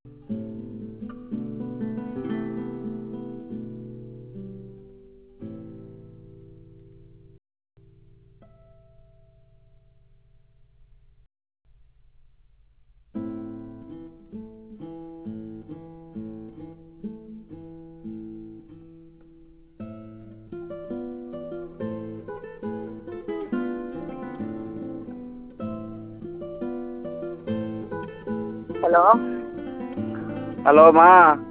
Hello. Hello মা।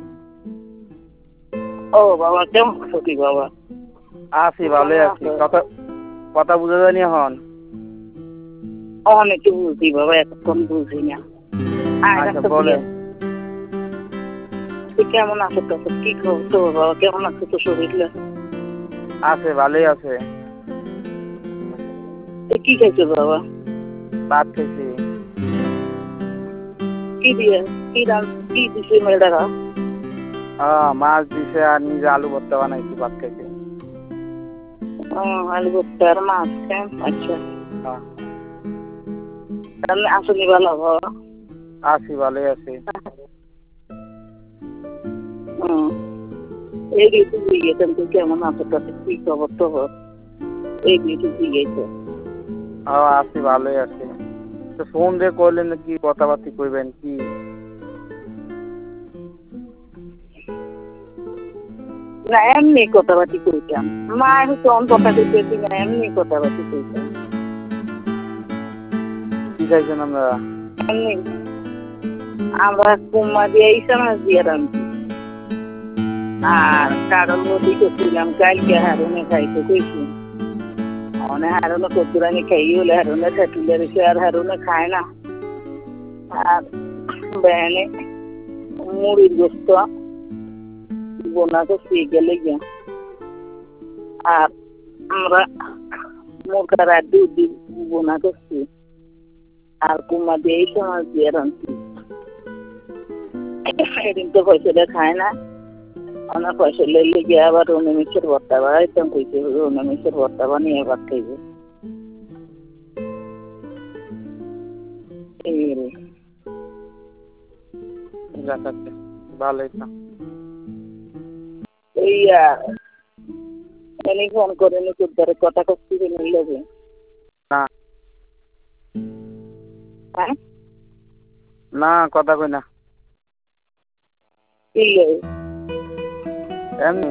ও বাবা, কেমন আছো কি বাবা? আছি, ভালোই আছি। কথা কথা বুঝা যায়নি এখন? অনেকে বুঝি বাবা, এতক্ষণ বুঝি না। আচ্ছা বলেন। কেমন আছো তো? কি খবর তো বাবা? কেমন আছো তো শরীর? আছে, ভালোই আছে। কি খাইছো বাবা? ভাত খাইছি। কি দিয়ে কি দিছে মেয়েরা? মাছ দিছে আর নিজে আলু ভর্তা বানাইছি, ভাত খাইছি। আলু ভর্তা আর মাছ। আচ্ছা, হ্যাঁ। আসনি ভালো বাবা? আছি, ভালোই আছি। এই ঋতু বুঝিয়েছেন তুই কেমন আছো, তাতে কি খবর টবর? এই ঋতু বুঝিয়েছে। আছি, ভালোই আছি। তো ফোন দিয়ে করলেন কি কথাবার্তি কইবেন কি? না, এমনি কথাবার্তি কইতাম। মা তখন কথা কইতেছি না, এমনি কথাবার্তি কইতাম। কি চাইছেন আপনারা? এমনি আমরা কুমা দিয়ে ইসা মাছ দিয়ে রাখছি। আর কারণ নদী করছিলাম, কালকে হারুনে খাইতে কইছি। অনেক হারুনে কচুরানি খাই হলে হারুনে থাকলে রেখে আর হারুনে খায় না। আর বেনে মুড়ির গোস্ত বোনা করছি গেলে গিয়া। আর আমরা মুরগার আর দুধ বোনা করছি। আর কুমা দিয়ে ইসা মাছ দিয়ে রাখছি। এদিন তো পয়সাটা খায় না। অনেক পয়সা লেগে গিয়ে আবার রুমিমিশের ভর্তা বানাইতাম, কইছে রুমিমিশের ভর্তা বানিয়ে ভাত খাইবে। ভালোই তো। এনে ফোন করে নি তোর কথা করছি নিলে না হ্যাঁ না, কথা কই না এমনি।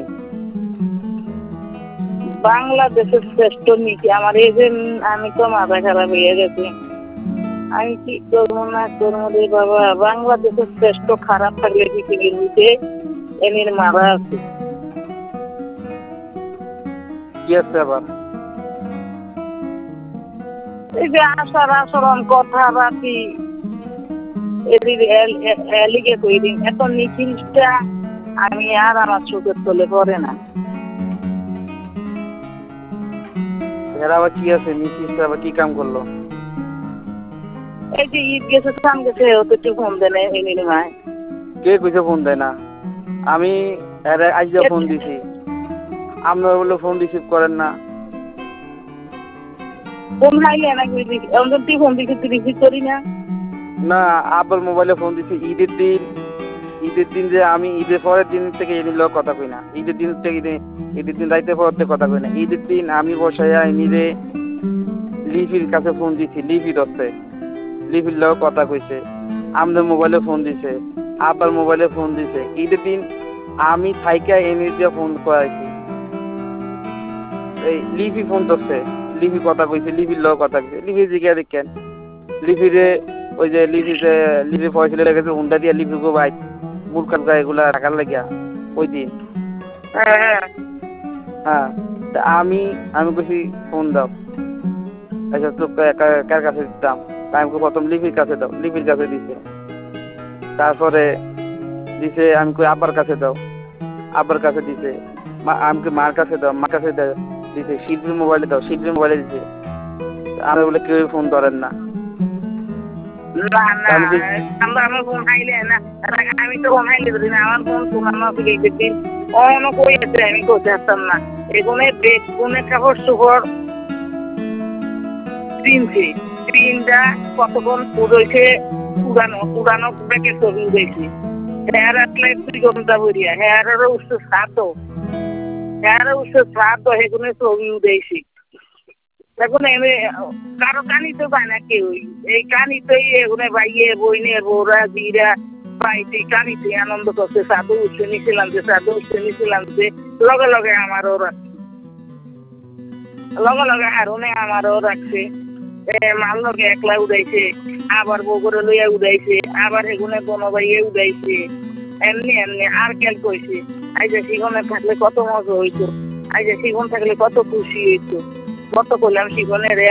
বাংলাদেশের শ্রেষ্ঠ নীতি আমার এই যে আমি তো মাথা খারাপ হয়ে গেছি। আমি কি করবো না করবো রে বাবা। বাংলাদেশের শ্রেষ্ঠ খারাপ থাকলে পৃথিবীর মধ্যে এমনি মারা আছে। কি আছে আবার? এই যে আচার আচরণ কথাবার্তি এলিগে তৈরি এত নিখিলটা আমি আর আমার চোখের তলে পড়ে না। এরা আবার কি আছে? নিশ্চিত আবার কি কাম করলো? এই যে ঈদ গেছে সাম গেছে ওকে একটু ফোন দেন এই নির্মায়। কে কইছে ফোন দেয় না? আমি আজ ফোন দিছি, আপনারা বললে ফোন রিসিভ করেন না। ফোন হাইলে না তুই ফোন দিছি তুই রিসিভ করি না। না, আব্বার মোবাইলে ফোন দিছি ঈদের দিন। ঈদের দিন যে আমি ঈদের পরের দিন থেকে এ নিল কথা কই না। ঈদের দিন থেকে ঈদের দিন রাইতে পর কথা কই না। ঈদের দিন আমি বসাইয়া এমনিরে লিপির কাছে ফোন দিছি, লিপি ধরছে, লিপির লোক কথা কইছে। আমাদের মোবাইলে ফোন দিছে, আব্বার মোবাইলে ফোন দিছে। ঈদের দিন আমি থাইকা এনে দিয়ে ফোন করাইছি। এই লিপি ফোন ধরছে, লিপি কথা কইছে, লিপির লোক কথা কইছে। লিপি জিজ্ঞাসা দেখেন লিপিরে ওই যে লিপি পয়সা লেগে গেছে হুন্ডা দিয়া লিপি গো ভাই মূর্খার গায়ে এগুলা রাখার লাগিয়া ওই দিন। হ্যাঁ, আমি কইছি ফোন দাও। আচ্ছা তো কার কাছে দিতাম? আমি প্রথম লিপির কাছে দাও, লিপির কাছে দিছে। তারপরে দিছে আমি কই আব্বার কাছে দাও, আব্বার কাছে দিছে। আমি মার কাছে দাও, মার কাছে দিছে। শিল্পীর মোবাইলে দাও, শিল্পীর মোবাইলে দিছে। আমি বলে কেউ ফোন ধরেন না। আমার ফোন হাইলে না, আমি তো ফোন হাইলে ধরি না। আমার ফোন পুরানো দিন অন্য কই আছে আমি করতে পারতাম না। এগুলো বেগুনে কাপড় চোপড় তিনটা কতক্ষণ পুরোইছে পুরানো পুরানো ব্যাগের ছবি উঠেছি। হেয়ার আসলে তুই গমটা ভরিয়া হেয়ারেরও উচ্চ শ্রাদ্ধ হেয়ারের উচ্চ শ্রাদ্ধ সেগুলো ছবি উঠেছি এখন এমনি কারো কানিতে পায় না কেউ এই কানিতেই এগুলো ভাইয়ে বইনে বৌরা জিরা পাইতে কানিতে আনন্দ করছে সাধু উঠছে নিচে নামছে সাধু উঠছে নিচে নামছে লগে লগে আমারও রাখছে লগে লগে হারুনে আমারও রাখছে মাল লগে একলা উড়াইছে আবার বগুড়ে লইয়া উড়াইছে আবার এগুনে বনবাইয়ে উড়াইছে এমনি এমনি আর কেল কইছে আজ সিগনে থাকলে কত মজা হইতো আজ সিগন থাকলে কত খুশি হইতো কত করলাম সিগনের